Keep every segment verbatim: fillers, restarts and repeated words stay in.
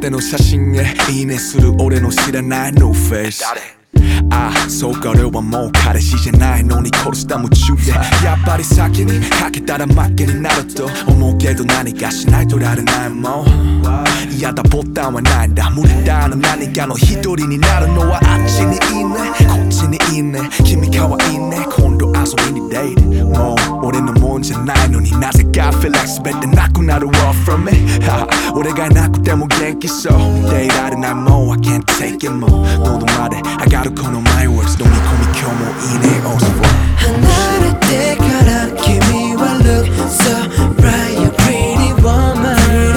ての写真へいいねする俺の知らない No faceああそうか俺はもう彼氏じゃないのに殺した夢中でやっぱり先にかけたら負けになると思うけど何かしないとられないもん嫌だボタンはないんだ無理だな何かの一人になるのはあっちにいいねこっちにいいね君かわいいね今度遊びにデートもう俺のもんじゃないのになぜか feel like 全てなくなる Walk from me 俺がいなくても元気そうでいられないもう I can't take it もう喉まで上がるこの my words 飲み込み今日もいいね 押す for 離れてから君は look so bright you pretty woman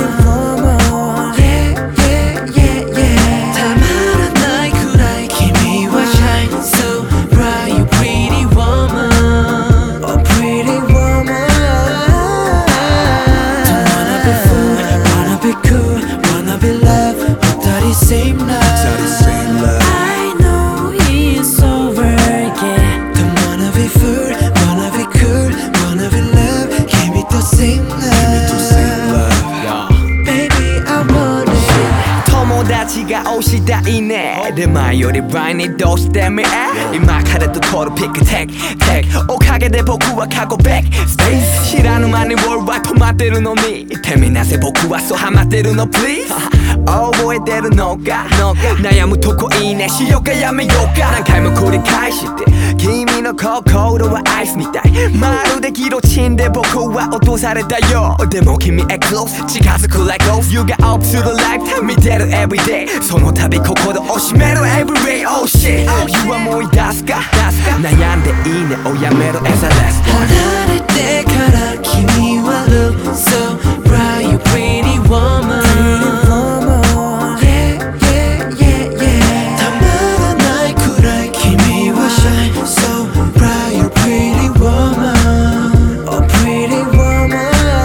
yeah yeah yeah yeah たまらないくらい君は shine so bright you pretty woman oh pretty woman wanna be fool wanna be cool wanna be love 二人 same love 二人 same love 友達が推したいねで前より倍にどうしてみ今彼と取るピックテックテックおかげで僕は過去ベックスペース知らぬ間にウォールワイド止まってるのにてみなぜ僕はそうハマってるの Please 覚えてるのか悩むとこいいねしようかやめようか何回も繰り返して君の心はアイスみたいまるでギロチンで僕は落とされたよでも君へ close 近づく like ghost You got up to the life 見てる everyday その度心を締める everyday Oh shit You は思い出すか悩んでいいねをやめろ as a last one 離れてから君は look so bright You pretty woman Yeah yeah yeah yeah たまらないくらい君は shine so bright You pretty woman Oh pretty woman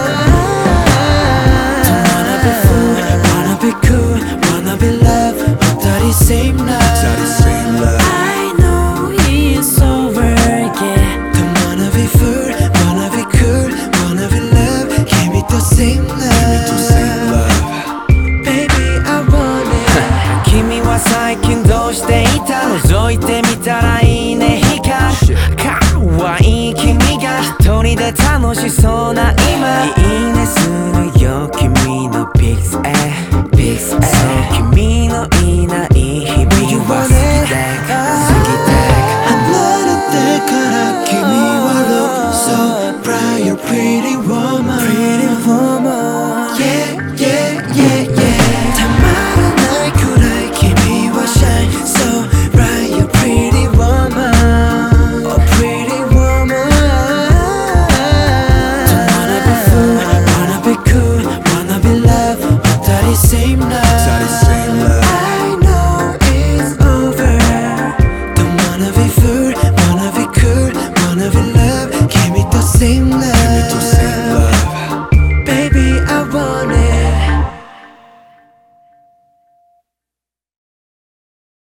Wanna be fool wanna be cool wanna be love 二人 same love 二人 same love I know it's over yeah Come wanna be fool wanna be cool wanna be love 君と same love 君と same love Baby I want it 君は最近どうしていた覗いてみたらいいね光るかわいい君が一人で楽しそうな今いいねするよ君の Big A Big A そう君のいない日々は好きで好きで離れてから君は Look so bright You're pretty one